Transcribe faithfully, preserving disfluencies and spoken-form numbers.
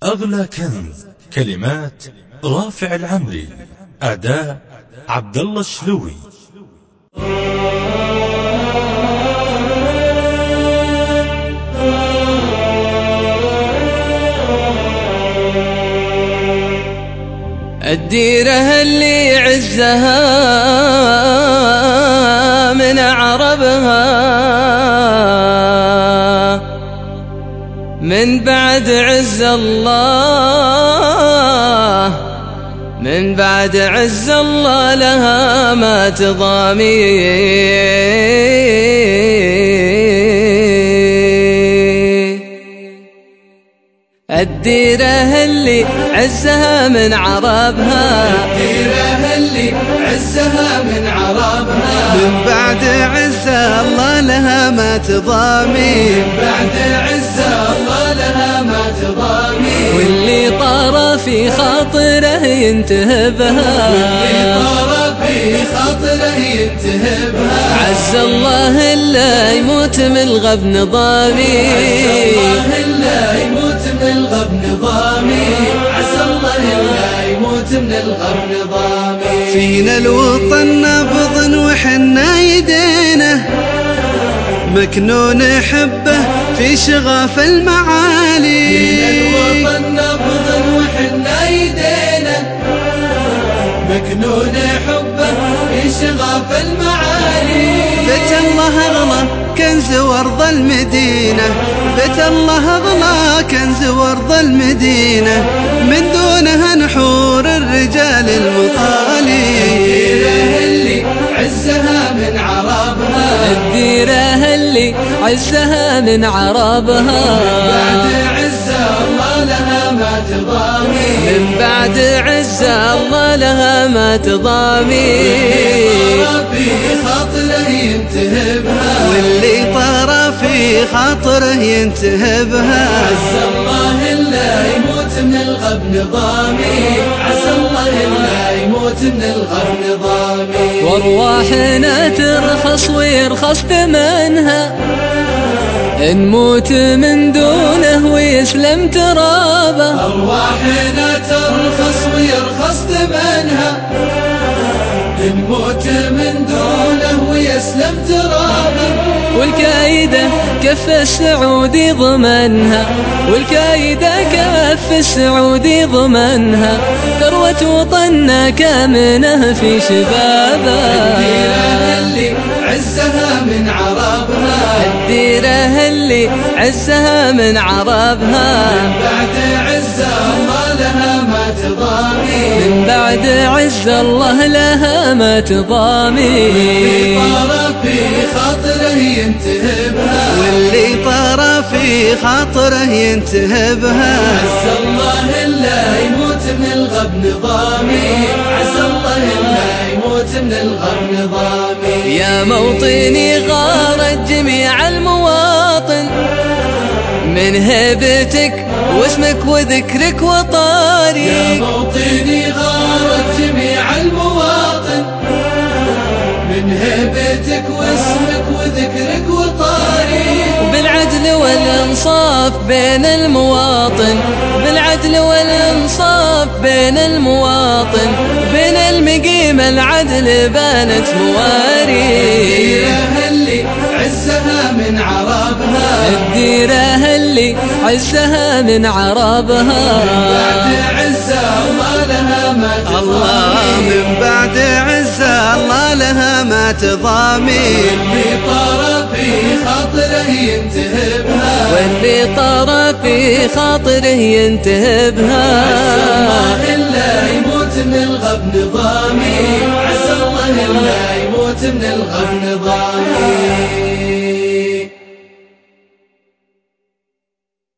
أغلى كنز. كلمات رافع العمري، أداء عبد الله الشلوي. الديرة اللي عزها من عربها، من بعد عز الله، من بعد عز الله لها ما تضامي. الديرة اللي عزها من عربها، الديرة اللي عزها من عربها، من بعد عز الله لها ما تضامي، من بعد عز الله لها ما تضامي. واللي طار في خاطره ينتهبها، واللي طار في خاطره ينتهبها. عز الله إلا يموت من الغب نظامي، عز الله إلا يموت من الغب نظامي، عسى الله إلا يموت من الغب نظامي. فينا الوطن نبض وحنا يدينا، مكنون حبه في شغاف المعالي. فينا الوطن نبض وحنا يدينا، مكنون حبه في شغاف المعالي. بيت الله أغلى كنز وارض المدينة، بيت الله أغلى كنز وارض المدينة، من دونها نحور الرجال المطالي. الديرة اللي عزها من عربها، الديرة اللي عزها من عربها، بعد عز الله لها ما تضامي، من بعد عز الله لها ما تضامي. في خاطره ينتهبها، واللي طار في خاطره ينتهبها، عز الله إلا يموت من الغب نظامي، عسى الله إلا يموت من الغب نظامي. وارواحنا ترخص ويرخص ثمنها، نموت من دونه ويسلم ترابه. أرواحنا ترخص ويرخص ثمنها، نموت من دونه ويسلم ترابه. والكايدة كف السعودي ضمنها، والكايدة كف السعودي ضمنها، ثروة وطننا كامنه في شبابه. الديرة اللي عزها من عربها، الديرة اللي عزها من عربها، من بعد عز الله لها ما تضامي، من بعد عز الله لها ما تضامي. واللي طار في خاطره ينتهبها، واللي طار في خاطره ينتهبها، عسى الله إلا يموت من الغب نظامي، عسى الله إلا يموت من الغب نظامي. يا موطني غارت جميع المواطن من هيبتك واسمك وذكرك وطاري. يا موطني غارت جميع المواطن من هيبتك واسمك وذكرك وطاري. بالعدل والانصاف بين المواطن، بالعدل والانصاف بين المواطن، بين المقيمة العدل بانت مواري. الديرة اللي عزها من عربها، الديرة اللي عزها من عربها، بعد عز الله لها ما الله تضامي. من بعد عز الله لها ما تضامي. واللي طار في خاطره ينتهبها، واللي طار في خاطره ينتهبها، عسى الله إلا يموت من الغب نظامي، عسى الله إلا يموت من الغب نظامي.